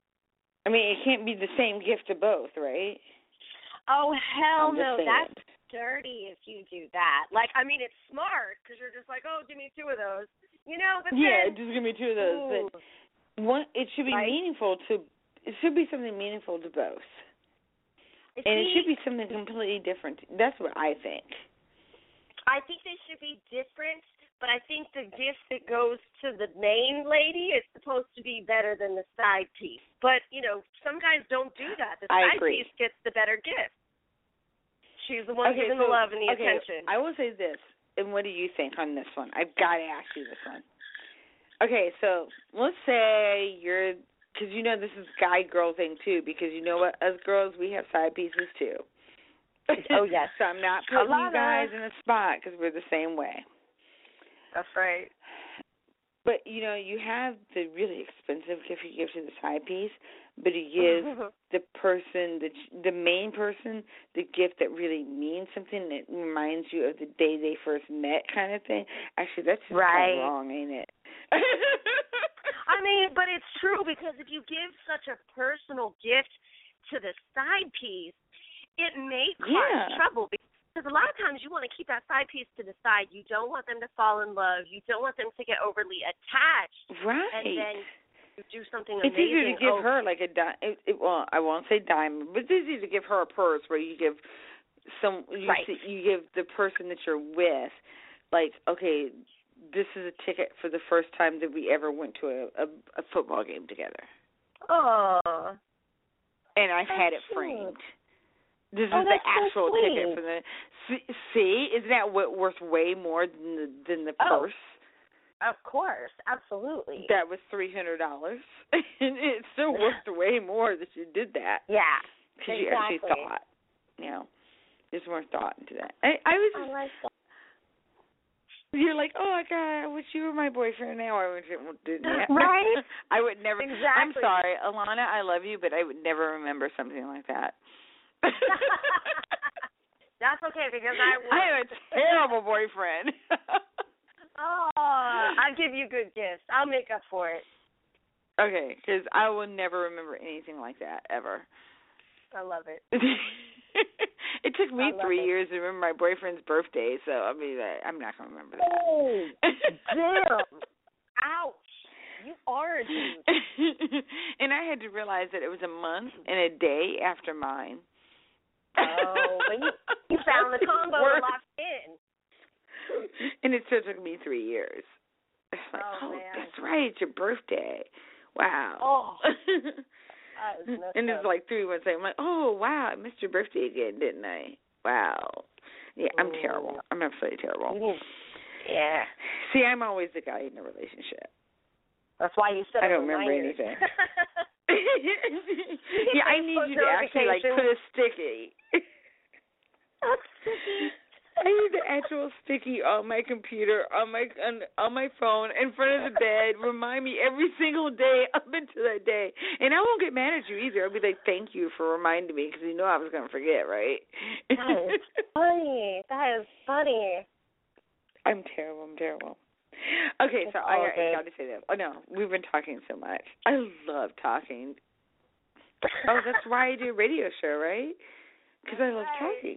I mean, it can't be the same gift to both, right? Oh, hell no. dirty if you do that. Like, I mean, it's smart because you're just like, oh, give me 2 of those, you know. But yeah, then, just give me 2 of those. But one, it should be meaningful to. It should be something meaningful to both, and it should be something completely different. That's what I think. I think they should be different, but I think the gift that goes to the main lady is supposed to be better than the side piece. But, you know, some guys don't do that. The side piece gets the better gift. She's the one giving the love and the attention. I will say this, and what do you think on this one? I've got to ask you this one. Okay, so let's say you're, because you know this is guy-girl thing too, because you know what, us girls, we have side pieces too. Oh, yes. So I'm not putting you guys in a spot because we're the same way. That's right. But, you know, you have the really expensive gift you give to the side piece, but you give the person, the main person, the gift that really means something that reminds you of the day they first met kind of thing. Actually, that's just kind of wrong, ain't it? I mean, but it's true because if you give such a personal gift to the side piece, it may cause trouble because a lot of times you want to keep that side piece to the side. You don't want them to fall in love. You don't want them to get overly attached. Right. And then you do something amazing. It's easier to give her like a well, I won't say diamond, but it's easier to give her a purse where you give you give the person that you're with, like, okay, this is a ticket for the first time that we ever went to a football game together. Oh. And I've had it framed. This is the actual ticket for the. See, isn't that worth way more than the purse? Of course, absolutely. That was $300, and it's still worth way more that you did that. Yeah, because you actually thought. You know, there's more thought into that. I like that. You're like, oh God, I wish you were my boyfriend now. I wouldn't do that. Right? I would never. Exactly. I'm sorry, Alana. I love you, but I would never remember something like that. That's okay because I am a terrible boyfriend. I'll give you good gifts. I'll make up for it. Okay, because I will never remember anything like that ever. I love it. It took me 3 years to remember my boyfriend's birthday, so I mean, I'm not going to remember that. Oh, damn. Ouch. You are a dude. And I had to realize that it was a month and a day after mine. Oh, but you found the combo locked in. And it still took me 3 years. It's like, that's right, it's your birthday. Wow. Oh. And it's like 3 months later, I'm like, oh, wow, I missed your birthday again, didn't I? Wow. Yeah, I'm terrible. I'm absolutely terrible. Yeah. See, I'm always the guy in the relationship. That's why you said I don't remember anything. Yeah, I need you to actually like put a sticky. I need the actual sticky on my computer, on my phone, in front of the bed. Remind me every single day up until that day, and I won't get mad at you either. I'll be like, "Thank you for reminding me," because you know I was going to forget, right? That is funny. That is funny. I'm terrible. Okay, so I got to say that. Oh no, we've been talking so much. I love talking. Oh, that's why I do a radio show, right? Because I love talking.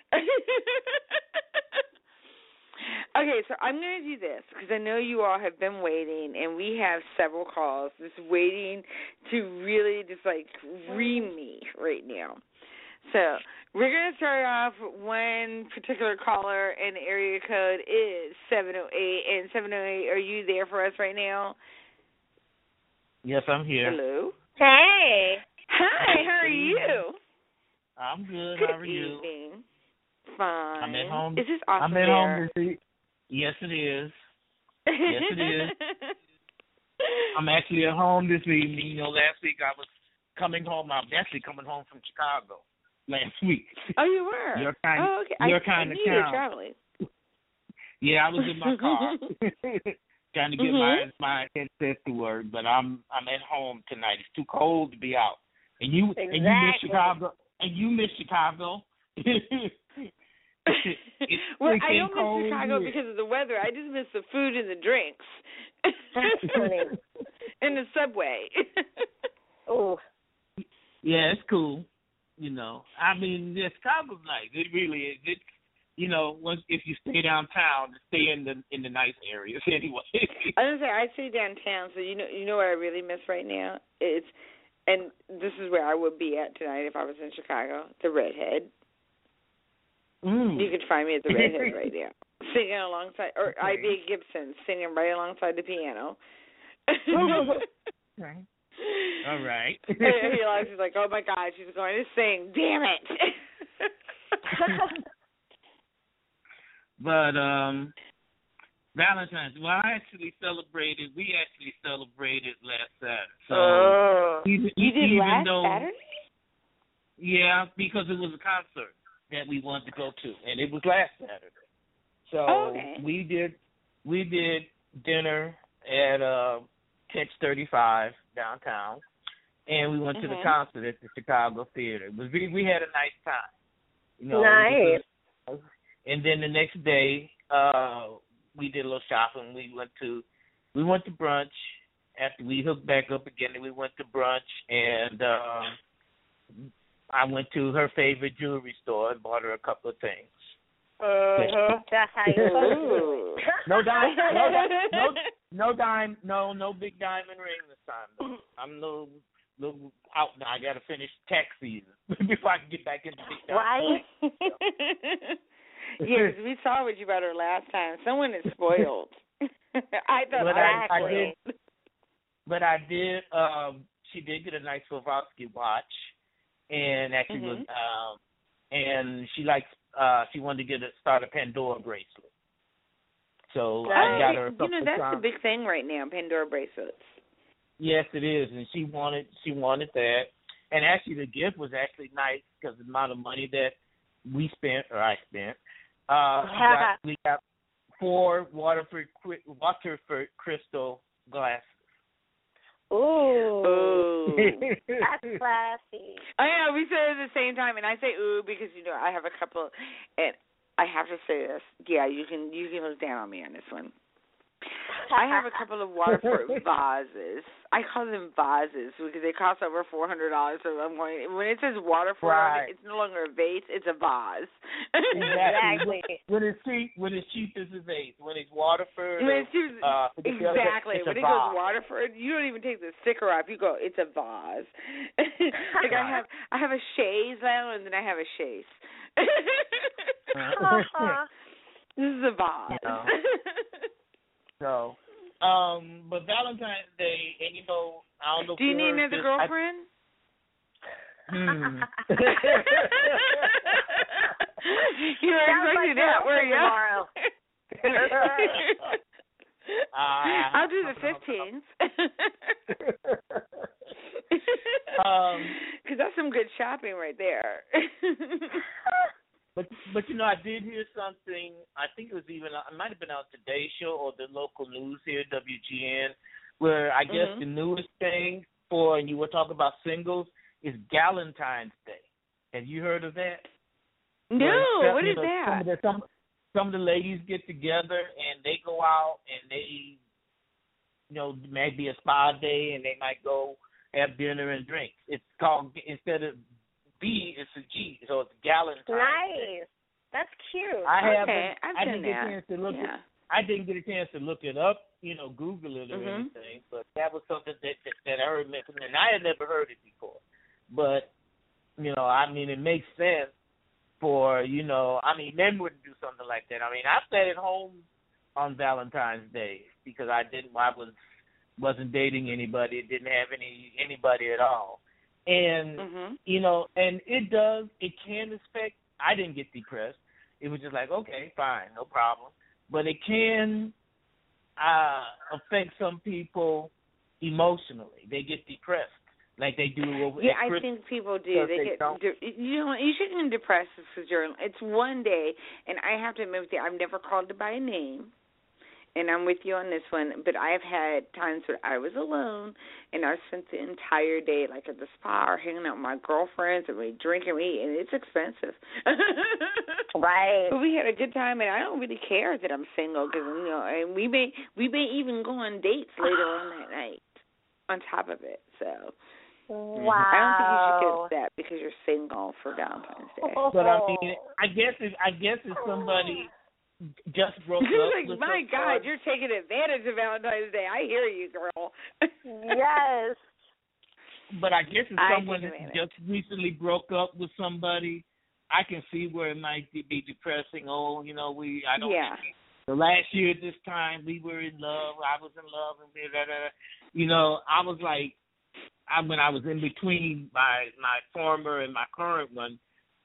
Okay, so I'm going to do this because I know you all have been waiting, and we have several calls just waiting to really just like ream me right now. So we're going to start off one particular caller, and the area code is 708. And 708, are you there for us right now? Yes, I'm here. Hello. Hey. Hi, how are you? I'm good. Good How are you? Evening. Fine. I'm at home. Is this awesome? I'm at home this week. Yes, it is. Yes, it is. I'm actually at home this evening. You know, last week I was coming home. I'm actually coming home from Chicago last week. Oh, you were? Your kind, okay. Your kind of town. Traveling. Yeah, I was in my car trying to get my headset to work, but I'm at home tonight. It's too cold to be out. And you miss Chicago. And you miss Chicago. Well, I don't miss Chicago because of the weather. I just miss the food and the drinks. That's funny. And the subway. Oh. Yeah, it's cool. You know, I mean, yeah, Chicago's nice. It really is. once if you stay downtown, stay in the nice areas anyway. I was gonna say I stay downtown, so you know what I really miss right now? And this is where I would be at tonight if I was in Chicago, the Redhead. You could find me at the Redhead right now, singing alongside, or I.B. Gibson singing right alongside the piano. Right. All right. He's like, oh my God, she's going to sing. Damn it. But Valentine's. Well, we actually celebrated last Saturday. So you did last Saturday? Yeah, because it was a concert that we wanted to go to, and it was last Saturday. So we did dinner at Catch 35 downtown, and we went to the concert at the Chicago Theater. We had a nice time. Nice. And then the next day, we did a little shopping. We went to brunch. After we hooked back up again, we went to brunch, and I went to her favorite jewelry store and bought her a couple of things. That's how you do. No big diamond ring this time. I'm a little out now. I got to finish tax season before I can get back into big diamond. Right. Yes, we saw what you bought her last time. Someone is spoiled. I thought But I did. She did get a nice Swarovski watch, and actually was. And she likes. She wanted to start a Pandora bracelet. So I got her a couple that's times. the big thing right now, Pandora bracelets. Yes, it is, and she wanted that. And actually, the gift was actually nice because the amount of money that I spent. We got 4 Waterford crystal glasses. Ooh. That's classy. I know, we said it at the same time, and I say ooh because, I have a couple, and I have to say this. Yeah, you can look down on me on this one. I have a couple of Waterford vases. I call them vases because they cost over $400. So when it says Waterford, right. It's no longer a vase; it's a vase. Exactly. When it's cheap, it's a vase. When it's Waterford, exactly. It's when it goes Waterford, you don't even take the sticker off. You go, it's a vase. Like I have a chaise now, and then I have a chaise. This is a vase. So, but Valentine's Day, and I don't know. Do you need another girlfriend? You were expecting that, were you? I'll do the 15th. Because that's some good shopping right there. But I did hear something. I think it might have been on Today's Show or the local news here, WGN, where I guess the newest thing and you were talking about singles is Galentine's Day. Have you heard of that? No, what is that? Some of the ladies get together and they go out and they, maybe a spa day and they might go have dinner and drinks. It's called, instead of B, it's a G, so it's Galentine's Day. Nice. That's cute. I didn't get a chance to look I didn't get a chance to look it up, Google it or anything, but that was something that I heard mentioned, and I had never heard it before. But, it makes sense for, men wouldn't do something like that. I sat at home on Valentine's Day because I wasn't dating anybody, didn't have anybody at all. And, and it can affect, I didn't get depressed. It was just like, okay, fine, no problem. But it can affect some people emotionally. They get depressed like they do over Yeah, I think people do. You shouldn't get depressed because it's one day, and I have to admit with you, I've never called it by a name. And I'm with you on this one, but I've had times where I was alone, and I spent the entire day, like at the spa or hanging out with my girlfriends, and we drink and we eat, and it's expensive. Right. But we had a good time, and I don't really care that I'm single, because and we may even go on dates later on that night. On top of it, so. Wow. I don't think you should get upset because you're single for Valentine's Day. But I mean, I guess if somebody just broke up. Like, my God, you're taking advantage of Valentine's Day. I hear you, girl. Yes. But I guess if someone just recently broke up with somebody, I can see where it might be depressing. Oh, you know, I don't. Yeah. The last year at this time, we were in love. I was in love, and you know, I was like, when I was in between my former and my current one,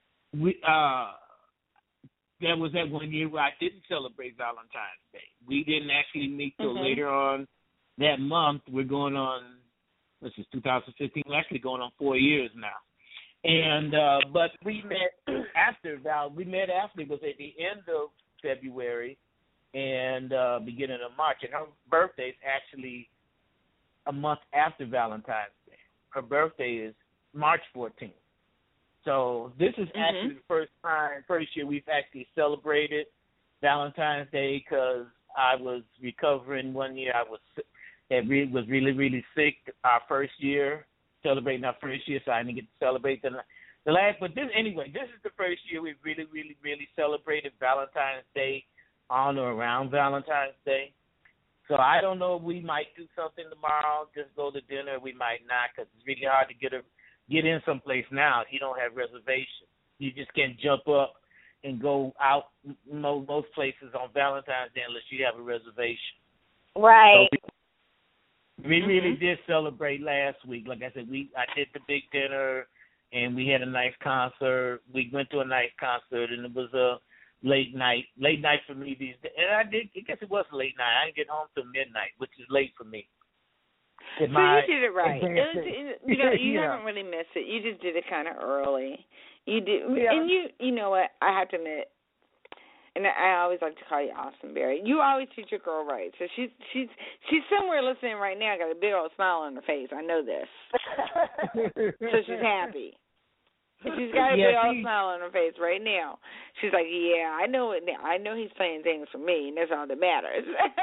there was that one year where I didn't celebrate Valentine's Day. We didn't actually meet till later on that month. We're going on, this is 2015. We're actually going on 4 years now. And but we met after it was at the end of February and beginning of March. And her birthday is actually a month after Valentine's Day. Her birthday is March 14th. So this is actually the first year we've actually celebrated Valentine's Day, because I was recovering one year. I was really, really sick our first year, celebrating our first year, so I didn't get to celebrate the last. But this is the first year we've really, really, really celebrated Valentine's Day on or around Valentine's Day. So I don't know if we might do something tomorrow, just go to dinner. We might not, because it's really hard to get in someplace now if you don't have reservations. You just can't jump up and go out most places on Valentine's Day unless you have a reservation. Right. So we really did celebrate last week. Like I said, I did the big dinner, and we had a nice concert. We went to a nice concert, and it was a late night for me these days. And I guess it was late night. I didn't get home till midnight, which is late for me. So you did it right. You haven't really missed it. You just did it kind of early. You did, and you know what? I have to admit, and I always like to call you Austin Berry. You always treat your girl right. So she's somewhere listening right now, got a big old smile on her face. I know this. So she's happy. She's got a big old smile on her face right now. She's like, yeah, I know it now. I know he's playing things for me, and that's all that matters.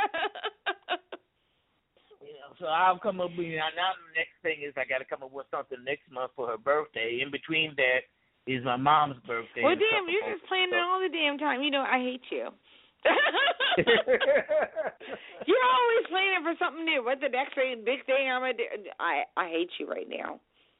So I'll come up with, now the next thing is I got to come up with something next month for her birthday. In between that is my mom's birthday. Well, damn, you're just planning all the damn time. You know, I hate you. You're always planning for something new. What the next big thing I'm going to do? I hate you right now.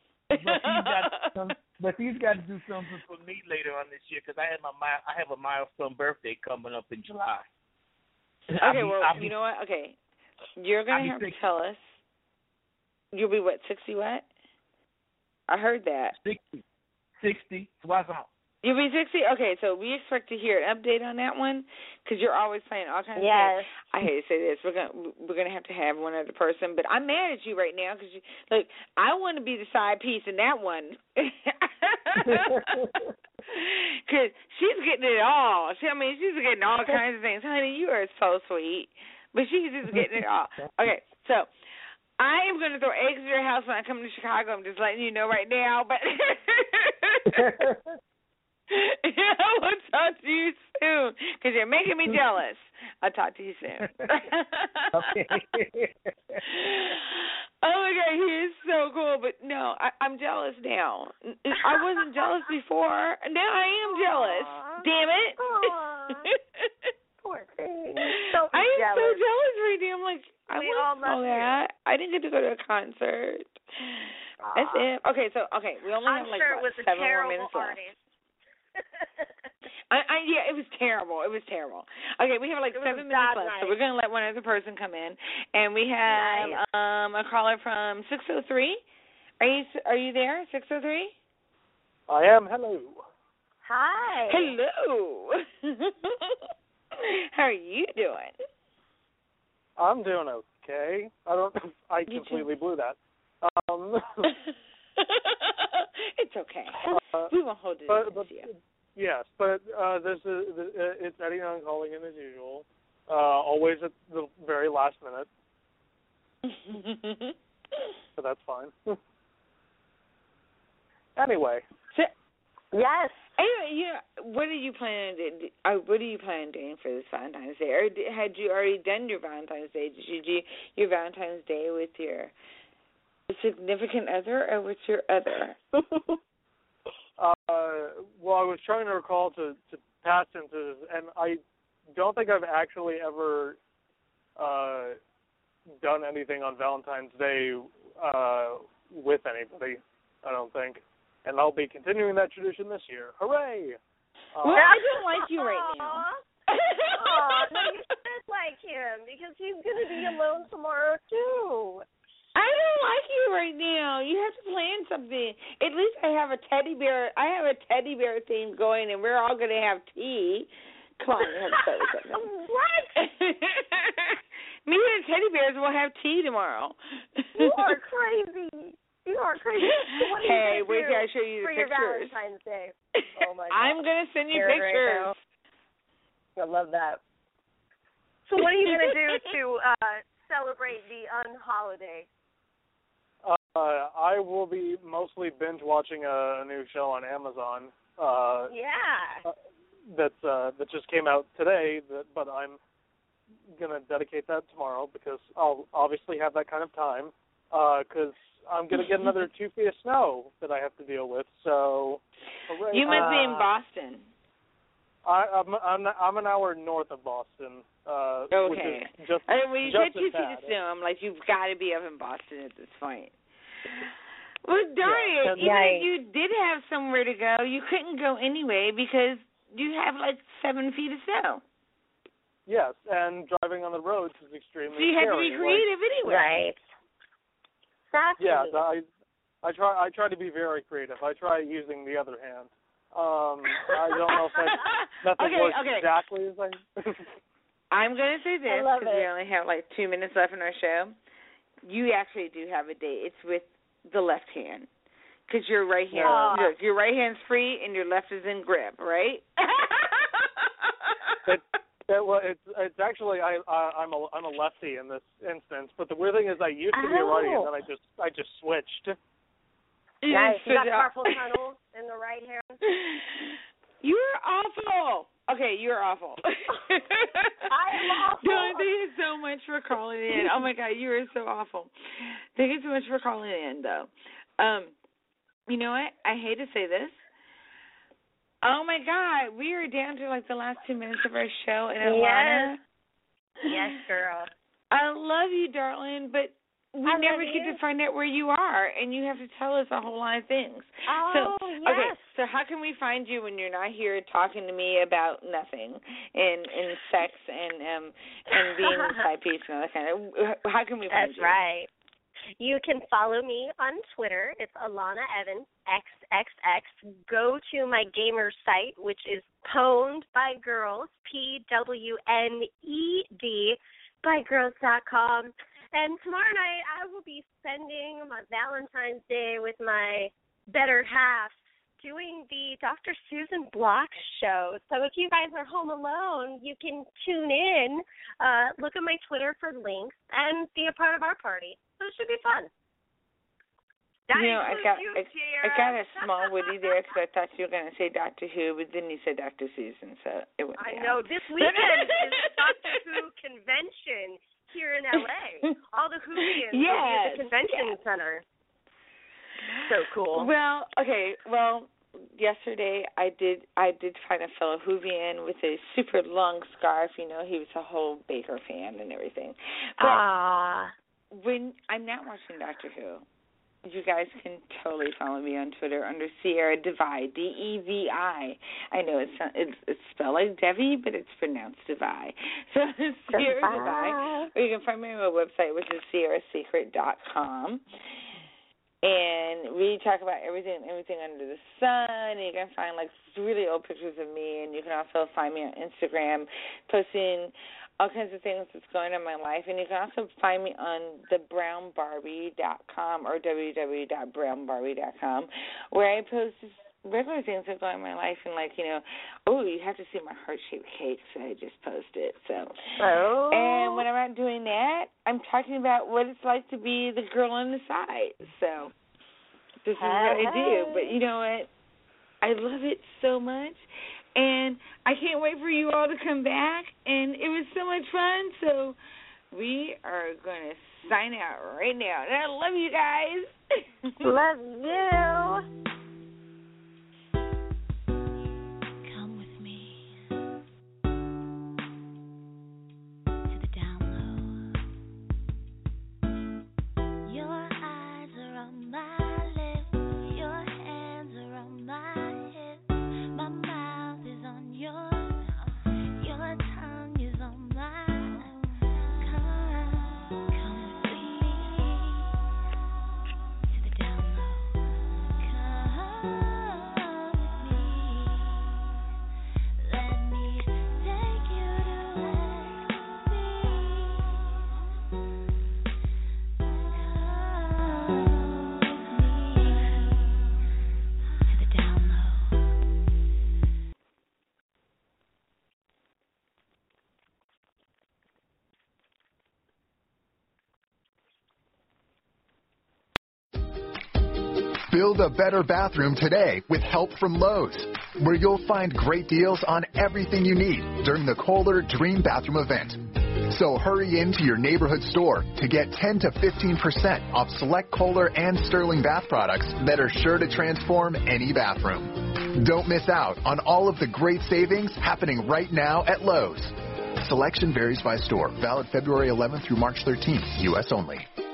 But he's got to do something for me later on this year, because I have a milestone birthday coming up in July. Okay, you know what? Okay. You're going to have to tell us. You'll be what, 60 what? I heard that. 60. What's up? You'll be 60? Okay, so we expect to hear an update on that one, because you're always playing all kinds of things. I hate to say this. We're gonna have to have one other person, but I'm mad at you right now, because look, I want to be the side piece in that one. Because she's getting it all. She's getting all kinds of things. Honey, you are so sweet. But she's just getting it all. Okay, so I am going to throw eggs at your house when I come to Chicago. I'm just letting you know right now. But I'll talk to you soon, because you're making me jealous. I'll talk to you soon. Okay. Oh, my God, he is so cool. But, no, I'm jealous now. I wasn't jealous before. Now I am jealous. Damn it. Poor thing. I am so jealous right now. I'm like, I want all that. I didn't get to go to a concert. That's it. Okay, we only have like 7 more minutes left. Yeah, it was terrible. Okay, we have like 7 minutes left, so we're gonna let one other person come in, and we have a caller from 603. Are you there? 603. I am. Hello. Hi. Hello. How are you doing? I'm doing okay. I completely blew that. It's okay. We won't hold it against you. Yes, but it's Eddie Young calling in as usual. Always at the very last minute. So that's fine. Anyway. Yes. Anyway, what are you planning to do? What are you planning on doing for this Valentine's Day? Or had you already done your Valentine's Day? Did you do your Valentine's Day with your A significant other, or what's your other? Well, I was trying to recall to past tenses, and I don't think I've actually ever done anything on Valentine's Day with anybody, I don't think. And I'll be continuing that tradition this year. Hooray! Well, I don't like you right now. No, you should like him, because he's going to be alone tomorrow, too. I don't like you right now. You have to plan something. At least I have a teddy bear. I have a teddy bear theme going, and we're all going to have tea. Come on, you have to start with something. What? Me and teddy bears will have tea tomorrow. You are crazy. You are crazy. Hey, wait till I show you the for pictures. your Valentine's Day. Oh my God. I'm going to send you pictures. Right, I love that. So what are you going to do to celebrate the unholiday? I will be mostly binge watching a new show on Amazon. That just came out today. But I'm gonna dedicate that tomorrow because I'll obviously have that kind of time. Because I'm gonna get another 2 feet of snow that I have to deal with. So hooray. You must be in Boston. I'm an hour north of Boston. Okay. Which is just, when you just said 2 feet of snow, I'm like, you've got to be up in Boston at this point. Well, darn it. Even if you did have somewhere to go, you couldn't go anyway because you have like 7 feet of snow. Yes, and driving on the roads is extremely scary. So you have to be creative anyway. Right. Exactly. Yeah, I try to be very creative. I try using the other hand. I don't know if that works exactly as I... I'm going to say this because we only have like 2 minutes left in our show. You actually do have a date. It's with the left hand because your right hand, look, your right hand's free and your left is in grip, right? It's actually I'm a lefty in this instance, but the weird thing is I used to be a righty and then I just switched. Nice. You got carpal tunnel in the right hand. You're awful. Okay, you're awful. I am awful. Thank you so much for calling in. Oh, my God, you are so awful. Thank you so much for calling in, though. You know what? I hate to say this. Oh, my God, we are down to, like, the last 2 minutes of our show in Atlanta. Yes, girl. I love you, darling, but we never get to find out where you are, and you have to tell us a whole lot of things. Oh, yes. Okay, so how can we find you when you're not here talking to me about nothing and sex and being a side piece and all that kind of? How can we find you? That's right. You can follow me on Twitter. It's Alana Evans, XXX. Go to my gamer site, which is Pwned by Girls, PWNED, bygirls.com. And tomorrow night I will be spending my Valentine's Day with my better half doing the Dr. Susan Block show. So if you guys are home alone, you can tune in, look at my Twitter for links, and be a part of our party. So it should be fun. I got a small witty there because I thought you were going to say Doctor Who, but then you said Dr. Susan, so it went down. I know. This weekend is Doctor Who convention here in L.A. All the Whovians will be at the convention center. So cool. Well, yesterday I did find a fellow Whovian with a super long scarf. You know, he was a whole Baker fan and everything. But when I'm not watching Doctor Who, you guys can totally follow me on Twitter under Sierra Devi, Devi. I know it's spelled like Devi, but it's pronounced Devi. So Sierra Devi. Or you can find me on my website, which is sierrasecret.com. And we talk about everything under the sun. And you can find like really old pictures of me, and you can also find me on Instagram posting all kinds of things that's going on in my life. And you can also find me on thebrownbarbie.com or www.brownbarbie.com, where I post just regular things that go on in my life. And, like, you know, you have to see my heart-shaped cakes that I just posted. So, and when I'm not doing that, I'm talking about what it's like to be the girl on the side. So this is what I do. But you know what? I love it so much. And I can't wait for you all to come back. And it was so much fun. So we are going to sign out right now. And I love you guys. Love you. Come with me to the down low. Your eyes are on my lips, your hands are on my hips, my mouth is on yours, your tongue is on mine. Build a better bathroom today with help from Lowe's, where you'll find great deals on everything you need during the Kohler Dream Bathroom event. So hurry into your neighborhood store to get 10 to 15% off select Kohler and Sterling bath products that are sure to transform any bathroom. Don't miss out on all of the great savings happening right now at Lowe's. Selection varies by store. Valid February 11th through March 13th. U.S. only.